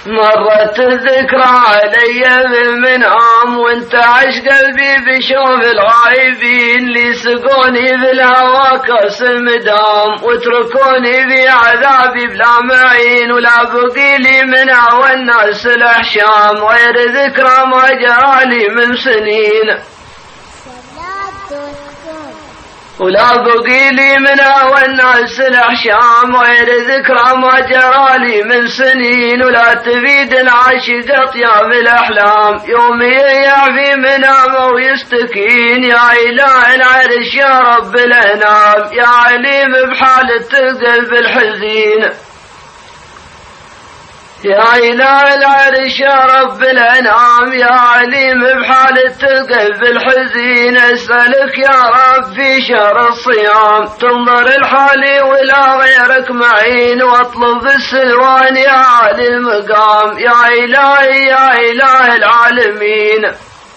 مرت الذكرى علي بالمنام وانت عش قلبي بشوف الغايبين اللي سقوني بالهوى كاس المدام واتركوني بعذابي بلا معين ولا بقي لي من هوى الناس الاحشام غير ذكرى ما جرالي من سنين ولا بقي لي من هوى الناس الأحشام غير ذكرى ما جرالي من سنين ولا تفيد العاشق أطياب الأحلام يوم يعفي منامه ويستكين يا إله العرش يا رب الأنام يا عليم بحالة القلب الحزين يا إله العرش يا رب الأنعام يا عليم بحالة القلب الحزين أسألك يا رب في شهر الصيام تنظر الحالي ولا غيرك معين واطلب السلوان يا عالي المقام يا إلهي يا إله العالمين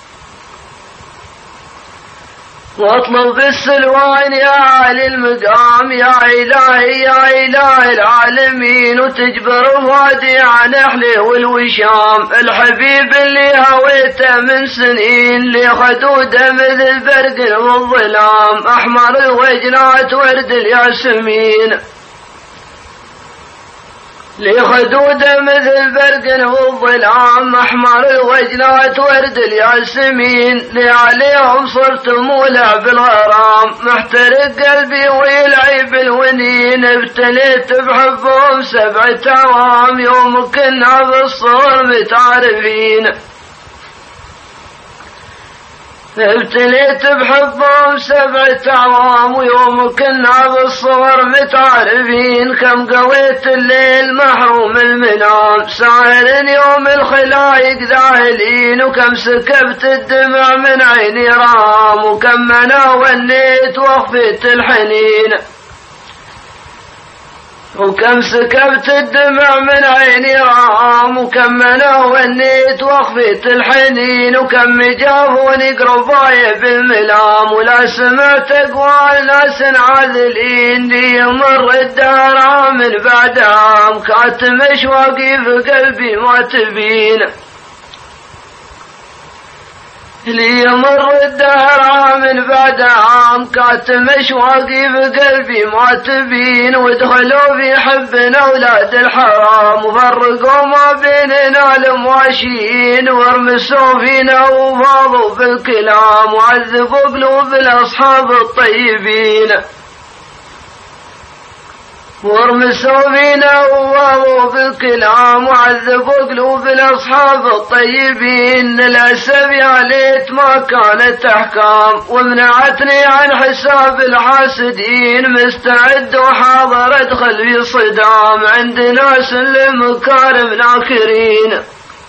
واطلب السلوان يا عالي المقام يا إلهي يا إله العالمين وتجبر فؤادي عن أحلي والوشام الحبيب اللي هويته من سنين اللي خدوده مثل برق والظلام أحمر الوجنات ورد الياسمين لخدوده مثل برق والظلام أحمر الوجنات ورد الياسمين لعليهم صرت مولع بالغرام محترق قلبي ويلعب الونين ابتليت بحبهم 7 أعوام يوم كنا بالصور متعارفين ابتليت بحبهم 7 أعوام ويوم كنا بالصور متعارفين كم قويت الليل محروم المنام ساهر يوم الخلايق ذاهلين وكم سكبت الدمع من عيني رام وكم أنا ونيت وخفيت الحنين وكم سكبت الدمع من عيني رام وكم أنا ونيت وخفيت الحنين وكم جابوني قرباي بالملام ولا سمعت أقوال ناس عاذلين لي يمر الدهر من بعد عام كاتم أشواقي في قلبي ما تبين ليمر الدهر من بعد عام كاتم أشواقي بقلبي ما تبين ودخلوا في حبنا أولاد الحرام وفرقوا ما بيننا المواشين وارمسوا فينا وفاضوا بالكلام وعذبوا قلوب الأصحاب الطيبين وارمسوا فينا وواضوا بالكلام وعذبوا قلوب الأصحاب الطيبين للأسف يا ليت ما كانت أحكام ومنعتني عن حساب الحاسدين مستعد وحاضر أدخل في صدام عند ناس لمكارم ناكرين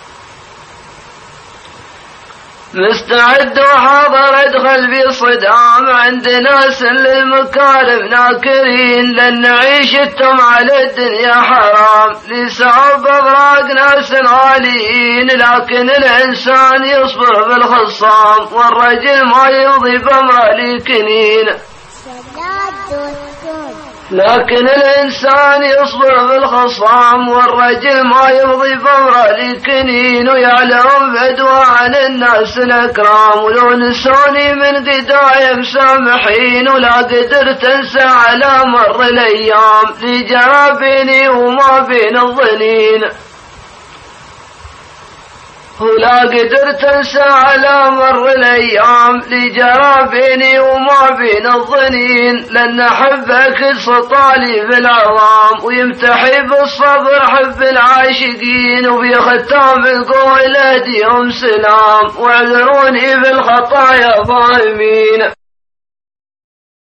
مستعد وحاضر أدخل في صدام عند ناس للمكارم ناكرين لن عيشتهم على الدنيا حرام لسعب أبراق ناس غاليين لكن الإنسان يصبر بالخصام والرجل ما يمضي بأمره لكنين لكن الإنسان يصبر بالخصام والرجل ما يمضي بأمره لكنين ويعلم بدوى عن الناس الأكرام ولو نسوني من قدايا مسامحين ولا قدرت أنسى على مر الأيام لجرى بيني وما بين الظنين ولا قدرت أنسى على مر الأيام لجرى بيني وما بين الظنين لأن حبك سطالي في العظام ويمتحي بالصبر حب العاشقين وفي ختام القول أهديهم سلام واعذروني بالخطايا ظالمين.